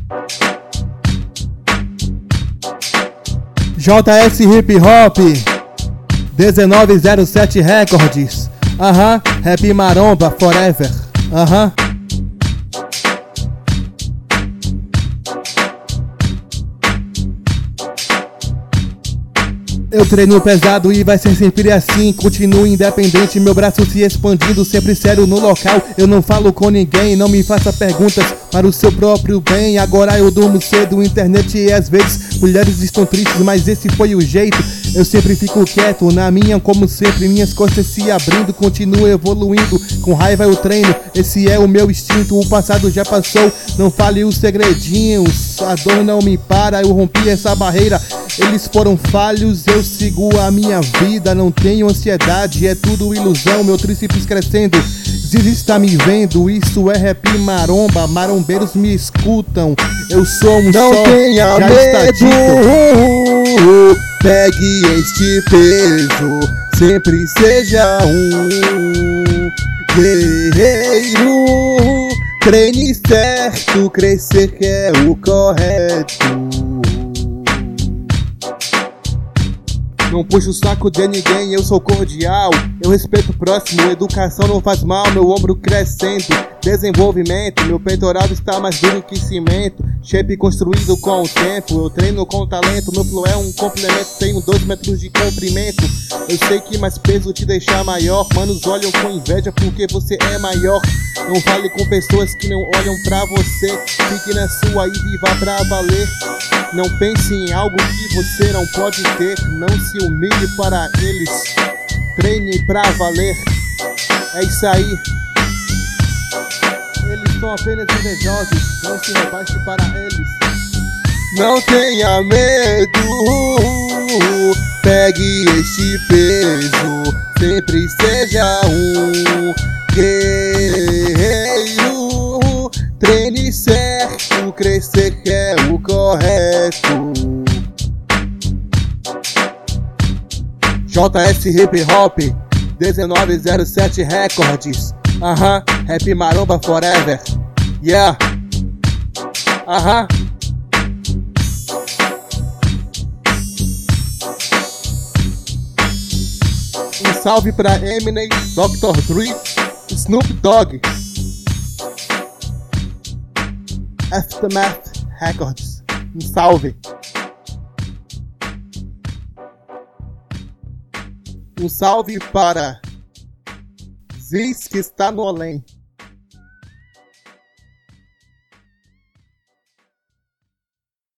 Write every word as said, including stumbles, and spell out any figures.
J S Hip Hop dezenove zero sete Records. Aham, uh-huh. Rap Maromba Forever. Aham. Uh-huh. Eu treino pesado e vai ser sempre assim. Continuo independente, meu braço se expandindo, sempre sério no local. Eu não falo com ninguém, não me faça perguntas para o seu próprio bem. Agora eu durmo cedo, internet e às vezes mulheres estão tristes, mas esse foi o jeito. Eu sempre fico quieto, na minha como sempre, minhas costas se abrindo, continuo evoluindo. Com raiva eu treino, esse é o meu instinto. O passado já passou, não fale os segredinhos. A dor não me para, eu rompi essa barreira. Eles foram falhos, eu sigo a minha vida. Não tenho ansiedade, é tudo ilusão. Meu tríceps crescendo, Zizi está me vendo. Isso é rap maromba, marombeiros me escutam. Eu sou um não só, tenha já medo, está dito. Pegue este peso, sempre seja um guerreiro. Treine certo, crescer que é o correto. Não puxo o saco de ninguém, eu sou cordial. Eu respeito o próximo, educação não faz mal. Meu ombro crescendo, desenvolvimento. Meu peitoral está mais duro que cimento. Shape construído com o tempo. Eu treino com talento, meu flow é um complemento. Tenho dois metros de comprimento. Eu sei que mais peso te deixa maior. Manos olham com inveja porque você é maior. Não fale com pessoas que não olham pra você. Fique na sua e viva pra valer. Não pense em algo que você não pode ter. Não se humilhe para eles. Treine pra valer. É isso aí. Eles são apenas invejosos. Não se rebaixe para eles. Não tenha medo. Pegue este peso. Sempre seja um guerreiro. Treine certo, crescer que é o correto. J S Hip Hop dezenove zero sete Records. Aham, uh-huh. Rap Maromba Forever. Yeah. Aham. Uh-huh. Um salve pra Eminem, doutor Dre, Snoop Dogg. Aftermath Records. Um salve. Um salve para Ziz que está no além.